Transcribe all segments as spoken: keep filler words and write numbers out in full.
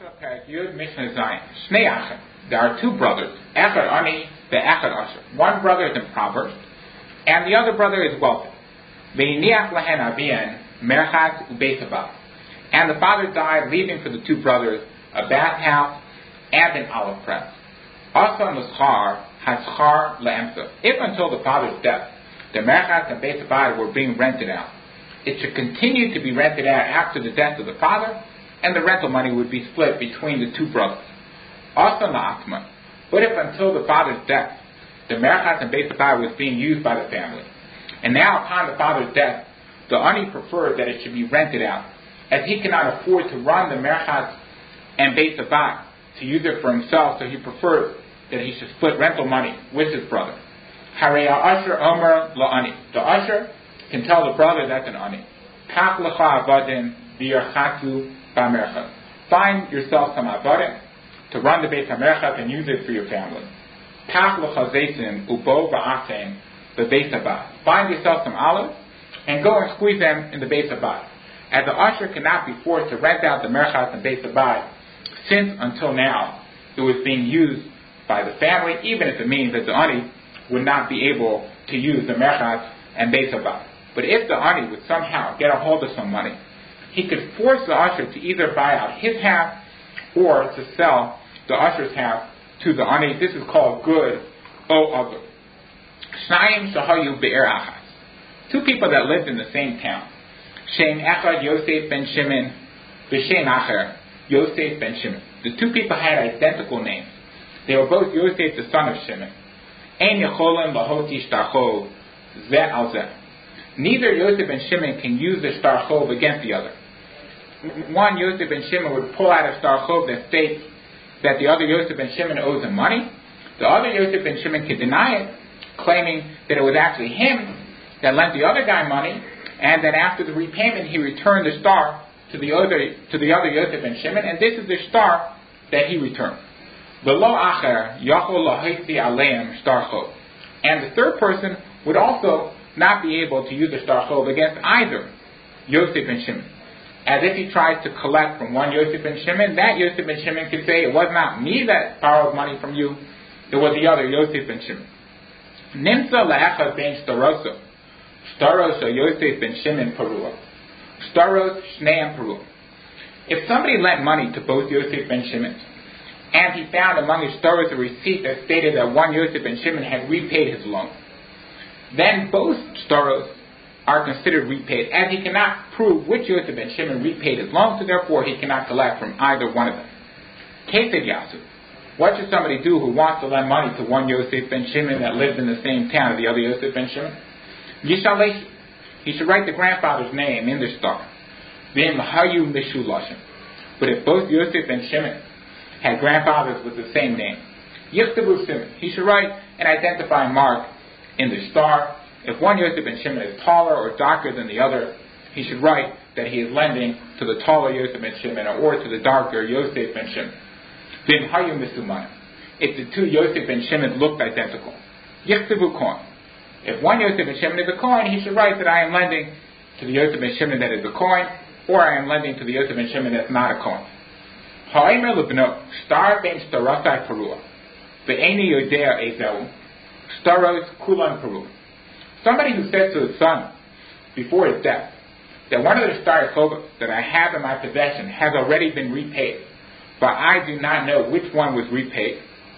Yud Mishnah Zion. Shnei Achim. There are two brothers. Echad Ani, the Echad Asher. One brother is impoverished, and the other brother is wealthy. Ve'iniach lehen avien merchat ubeit haba. And the father died, leaving for the two brothers a bathhouse and an olive press. Also l'schar haschar le'emsa. If until the father's death, the merchat and beit haba were being rented out, it should continue to be rented out after the death of the father, and the rental money would be split between the two brothers. Also la'atma. But if until the father's death, the merchat and beit haba was being used by the family, and now upon the father's death, the ani preferred that it should be rented out, as he cannot afford to run the merchat and beit haba to use it for himself, so he preferred that he should split rental money with his brother. Harei ha'asher omer la'ani. The usher can tell the brother that's an ani. Kach lecha avadim v'yarchatu ba'merchat. Find yourself some avadim to run the beit hamerchat and use it for your family. Kach lecha zeitin ubo va'atem b'beit haba. Find yourself some olives and go and squeeze them in the beit haba. As the usher cannot be forced to rent out the merchat and beit haba, since until now it was being used by the family, even if it means that the ani would not be able to use the merchat and beit haba. But if the ani would somehow get a hold of some money, he could force the usher to either buy out his half or to sell the usher's half to the ani. This is called good o other. Shnayim shahayu be'er achas. Two people that lived in the same town. Shem echad Yosef ben Shimon, v'shem acher Yosef ben Shimon. The two people had identical names. They were both Yosef, the son of Shimon. Ein yecholim lahoti shtarchov zeh al zeh. Neither Yosef and Shimon can use the shtarchov against the other. One, Yosef and Shimon would pull out a shtarchov that states that the other Yosef and Shimon owes him money. The other Yosef and Shimon could deny it, claiming that it was actually him that lent the other guy money, and that after the repayment he returned the star to the other to the other Yosef and Shimon, and this is the star that he returned. V'lo acher yachol lahitzi aleim shtarchov. And the third person would also not be able to use the shtarchov against either Yosef and Shimon. As if he tries to collect from one Yosef and Shimon, that Yosef and Shimon could say, it was not me that borrowed money from you, it was the other Yosef and Shimon. Nimsa la'echad ben shtaroso. Shtaros or Yosef ben Shimon parua. Shtaros shneim parua. If somebody lent money to both Yosef and Shimon, and he found among his shtaros a receipt that stated that one Yosef and Shimon had repaid his loan, then both shtaros are considered repaid, as he cannot prove which Yosef and Shimon repaid his loan, so therefore he cannot collect from either one of them. Kesed Yasu. What should somebody do who wants to lend money to one Yosef ben Shimon that lived in the same town as the other Yosef ben Shimon? Yishalesh. He should write the grandfather's name in the star. V'im hayu mishulashim. But if both Yosef and Shimon had grandfathers with the same name, yichtavu Simon. He should write an identifying mark in the star. If one Yosef ben Shimon is taller or darker than the other, he should write that he is lending to the taller Yosef ben Shimon or to the darker Yosef ben Shimon. V'im hayu misuman. If the two Yosef ben Shimon looked identical, yichtavu kohen. If one Yosef ben Shimon is a kohen, he should write that I am lending to the Yosef ben Shimon that is a kohen, or I am lending to the Yosef ben Shimon that's not a kohen. Ha'emer lebno star ben starasai parua, ve'eni yodea ezeu staros kulan parua. Somebody who said to his son before his death that one of the star chobos that I have in my possession has already been repaid, but I do not know which one was repaid.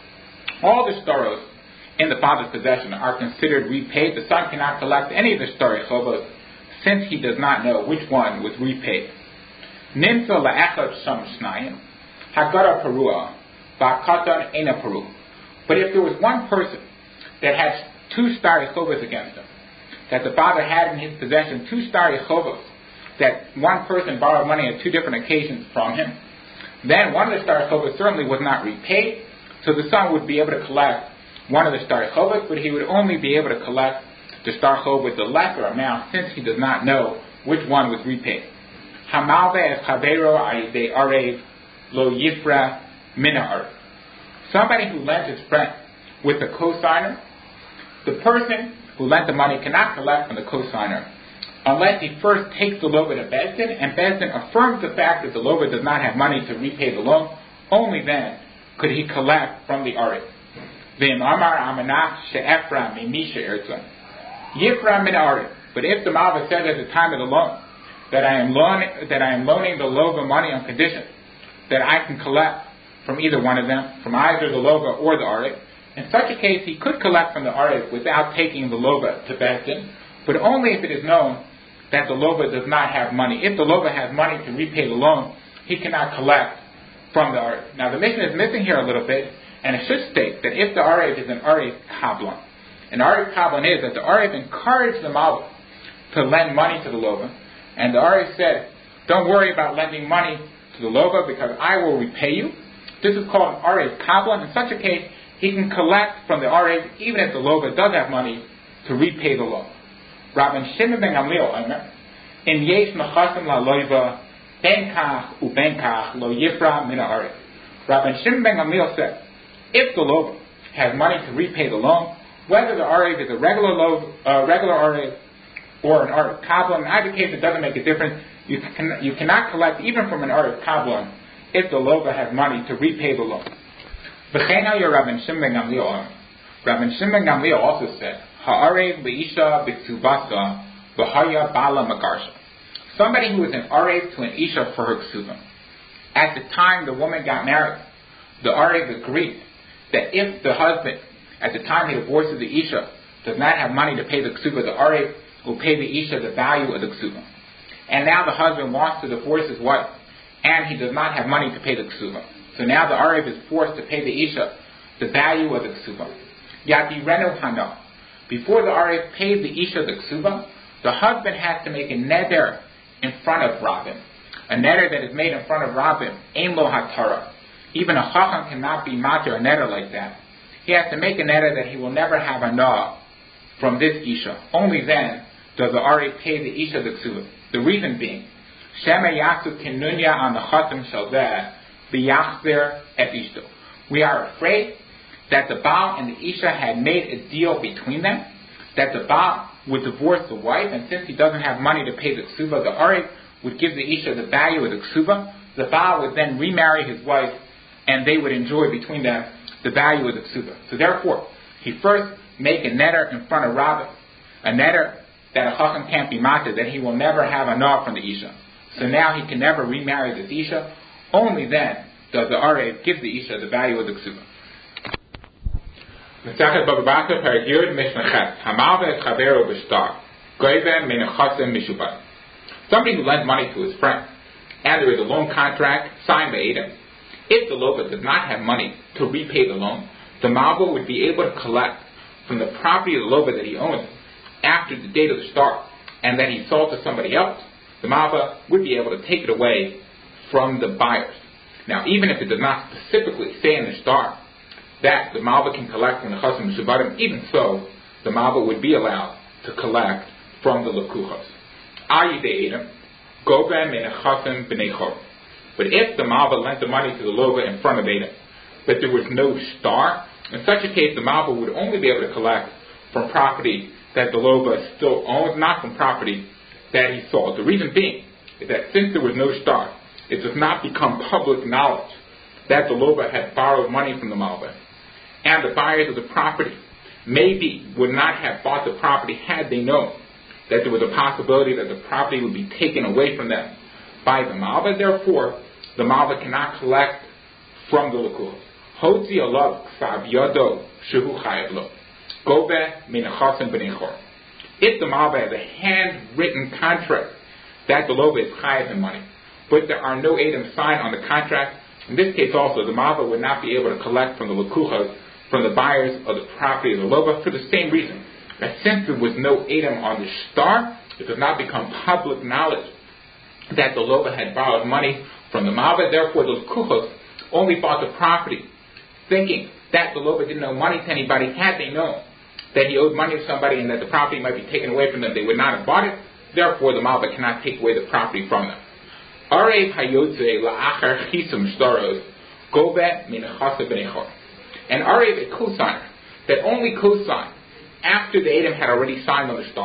All the staros in the father's possession are considered repaid. The son cannot collect any of the star chobos since he does not know which one was repaid. Nimsa la'echad sham shnayim hagara parua ba'katan ena paru. But if there was one person that had two star chobos against him, that the father had in his possession two star chobos, that one person borrowed money on two different occasions from him, then one of the star chobos certainly was not repaid, so the son would be able to collect one of the star chobos, but he would only be able to collect the star chob with the lesser amount, since he does not know which one was repaid. Hamalve es chavero ayidei arev lo yifra mina arev. Somebody who lent his friend with a cosigner, the person who lent the money cannot collect from the cosigner unless he first takes the loba to Bezdin, and Bezdin affirms the fact that the loba does not have money to repay the loan. Only then could he collect from the Arev. V'im amar amanach she'efra mimisha ertzon. Yifra min Arev. But if the Malva said at the time of the loan that I am loaning, that I am loaning the loba money on condition that I can collect from either one of them, from either the loba or the Arev, in such a case he could collect from the Arev without taking the loba to Bezdin, but only if it is known that the loba does not have money. If the loba has money to repay the loan, he cannot collect from the Arev. Now the Mishnah is missing here a little bit, and it should state that if the Arev is an Arev Kablan, an Arev Kablan is that the Arev encouraged the Malva to lend money to the loba, and the Arev said, don't worry about lending money to the loba because I will repay you. This is called an Arev Kablan. In such a case, he can collect from the Arev even if the loba does have money to repay the loan. Rabban Shimon ben Gamliel Omer, in yesh mechasim la loiva ben kach u ben kach lo yifra min ha'arev. Rabban Shimon ben Gamliel said, if the loba has money to repay the loan, whether the Arev is a regular loba, uh, regular Arev or an Arev Kablan, in either case it doesn't make a difference. You can you cannot collect even from an Arev Kablan if the loba has money to repay the loan. V'chein your Rabban Shimon ben Gamliel. Rabban Shimon ben Gamliel also said, Ha'arev leisha b'ksubasa v'haya bala magarsha. Somebody who is an Arev to an Isha for her ksuba. At the time the woman got married, the Arev agreed that if the husband, at the time he divorces the Isha, does not have money to pay the ksuba, the Arev will pay the Isha the value of the ksuba. And now the husband wants to divorce his wife, and he does not have money to pay the ksuba. So now the Arev is forced to pay the Isha the value of the ksuba. Yati renu hana. Before the Arev pays the Isha the ksuba, the husband has to make a neder in front of Rabbim. A neder that is made in front of Rabbim, ein lo hatara. Even a chacham cannot be mater a neder like that. He has to make a neder that he will never have a na from this Isha. Only then does the Arev pay the Isha the ksuba. The reason being, Shema yasu kinunya on the chatam shalzeh b'yachzer et ishto. We are afraid that the Baal and the Isha had made a deal between them, that the Baal would divorce the wife, and since he doesn't have money to pay the ksuba, the Arev would give the Isha the value of the ksuba. The Baal would then remarry his wife, and they would enjoy between them the value of the ksuba. So therefore, he first make a neder in front of Rabbah, a neder that a chacham can't be mated, that he will never have a nah from the Isha. So now he can never remarry this Isha. Only then does the Arev give the Isha the value of the ksuba. Mesachet Baba Basra Perek Yud Mishnah Ches Hamalva es Chavero b'shtar Goyve Menechasim Mishubah. Somebody who lends money to his friend, and there is a loan contract signed by Adam. If the loba does not have money to repay the loan, the Malva would be able to collect from the property of the loba that he owns after the date of the start, and that he sold to somebody else. The Malva would be able to take it away from the buyers. Now, even if it does not specifically say in the star that the Malva can collect from the Chasim Mishubarim, even so, the Malva would be allowed to collect from the Lekuchos. Ayide Edom, Goben Menechasim B'nei Chor. But if the Malva lent the money to the Loba in front of Edom, but there was no star, in such a case the Malva would only be able to collect from property that the Loba still owns, not from property that he sold. The reason being is that since there was no star, it does not become public knowledge that the Loba had borrowed money from the Malva. And the buyers of the property maybe would not have bought the property had they known that there was a possibility that the property would be taken away from them by the Malva. Therefore, the Malva cannot collect from the Lekuchos. Hotzi alav ksav yado shehu chayav lo. Gobe menechasim b'nei chor. If the Malva has a handwritten contract that the Loba is chayav in money, but there are no Edom signed on the contract, in this case also, the Malva would not be able to collect from the Lekuchos, from the buyers of the property of the Loba, for the same reason. That since there was no Edom on the star, it does not become public knowledge that the Loba had borrowed money from the Malva. Therefore, the Lekuchos only bought the property, thinking that the Loba didn't owe money to anybody. Had they known that he owed money to somebody and that the property might be taken away from them, they would not have bought it. Therefore, the Malva cannot take away the property from them. Arev hayotze la'achar chisum shtaros gobe minachasa b'nei. And Arev, a cosigner, that only co-signed after the Edom had already signed on the star.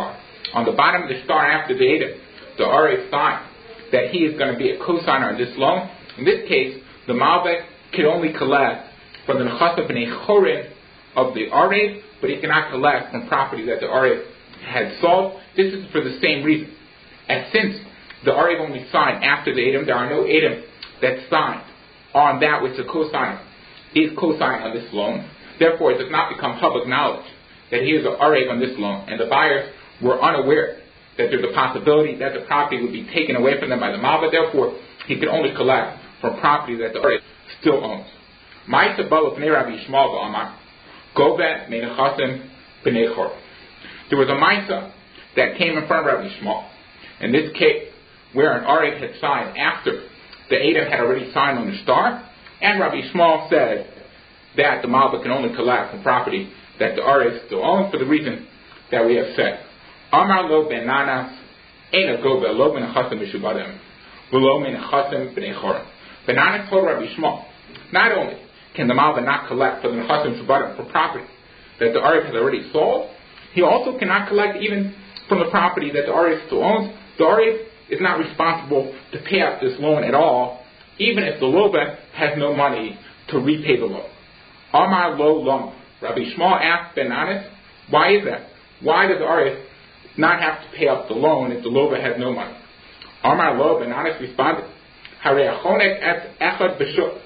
on the bottom of the star after the Edom, the Arev signed that he is going to be a co-signer on this loan. In this case, the Malvek can only collect from the Nechasim B'nei Chorin of the Arev, but he cannot collect from property that the Arev had sold. This is for the same reason. And since the Arev only signed after the Edom, there are no Edom that signed on that which the co-signer is co-signing on this loan. Therefore, it does not become public knowledge that he is an Arev on this loan, and the buyers were unaware that there's a possibility that the property would be taken away from them by the Malva. Therefore, he could only collect from property that the Arev still owns. Ma'isa Bala B'nei Rabbi Yishmael B'Amar Govet Me'nechasim B'nei Chor. There was a Ma'isa that came in front of Rabbi Yishmael. In this case, where an Arev had signed after the Edom had already signed on the star, and Rabbi Yishmael said that the Malva can only collect from property that the Arev still owns for the reason that we have said. Amar lo ben nanas ein govel lo ben chasim mishubadim v'lo ben chasim b'nei chorim. Ben nanas told Rabbi Yishmael, not only can the Malva not collect for the chasim mishubadim for property that the Arev has already sold, he also cannot collect even from the property that the Arev still owns. The Arev is not responsible to pay out this loan at all, even if the Loba has no money to repay the loan. Amar lo lom. Rabbi Yishmael asked Ben Nanas, why is that? Why does the Arev not have to pay up the loan if the Loba has no money? Amar lo, Ben Nanas responded, Harei achonek et echad b'shuk,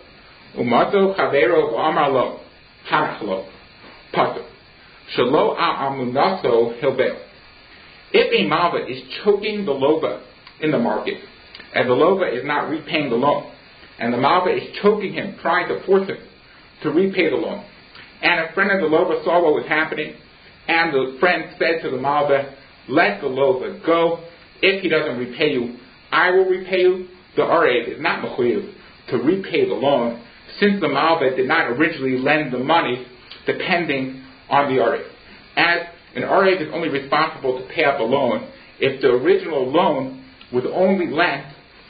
umato chavero v'amar lo, hanach lo, patur, shelo a'amunaso hilbeo. If a Malva is choking the Loba in the market, and the Loba is not repaying the loan, and the Malva is choking him, trying to force him to repay the loan, and a friend of the Loba saw what was happening, and the friend said to the Malva, let the Loba go. If he doesn't repay you, I will repay you. The Arev is not mechuyev to repay the loan, since the Malva did not originally lend the money depending on the Arev. As an Arev is only responsible to pay up a loan if the original loan was only lent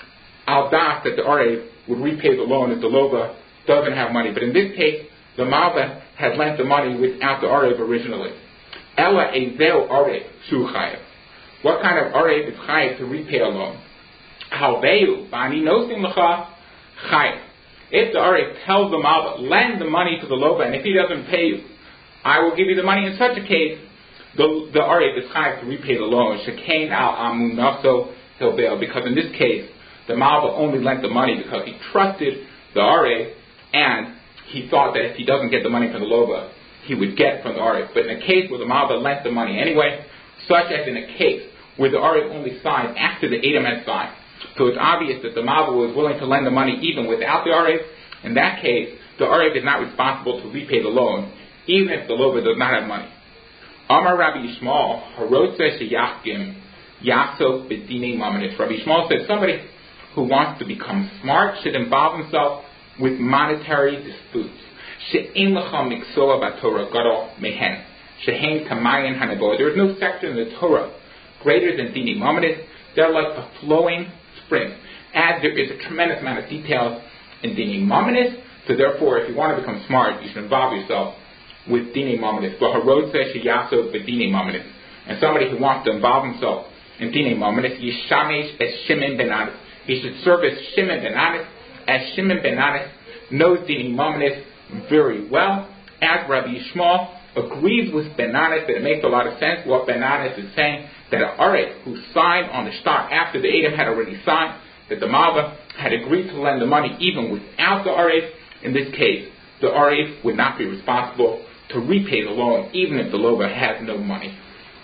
al das that the Arev would repay the loan if the Loba doesn't have money. But in this case, the Malva had lent the money without the Arev originally. Ella ezel Arev shu chayev. What kind of Arev is chayev to repay a loan? Halveu bani nosim lecha chayev. If the Arev tells the Malva, lend the money to the Loba, and if he doesn't pay you, I will give you the money. In such a case, the, the Arev is chayev to repay the loan. Shekain al amunaso hilbeo. Because in this case, the Malva only lent the money because he trusted the Arev, and he thought that if he doesn't get the money from the Loba, he would get from the Arev. But in a case where the Malva lent the money anyway, such as in a case where the Arev only signed after the Edom had signed, so it's obvious that the Malva was willing to lend the money even without the Arev. In that case, the Arev is not responsible to repay the loan, even if the Loba does not have money. Amar Rabbi Yishmael, Harotze sheyachkim yasok b'dinei mamanis. Rabbi Yishmael said somebody who wants to become smart should involve himself with monetary disputes. She'en lecha miksoa b'Torah gadol mehen. She'hen kamayin hanaboah. There is no section in the Torah greater than dinei mamanis. They're like a flowing spring. As there is a tremendous amount of details in dinei mamanis, so therefore, if you want to become smart, you should involve yourself with dinei mamanis. V'harotze sheyasok b'dinei mamanis. And somebody who wants to involve himself in dinei mamanis, yishamesh es Shimon ben Anis. He should serve as Shimon ben Anis, as Shimon ben Anis knows dinei mamanis very well. As Rabbi Yishmael agrees with Ben Anis that it makes a lot of sense what Ben Anis is saying, that an Arev who signed on the star after the Edom had already signed, that the Malva had agreed to lend the money even without the Arev. In this case, the Arev would not be responsible to repay the loan even if the Loba has no money.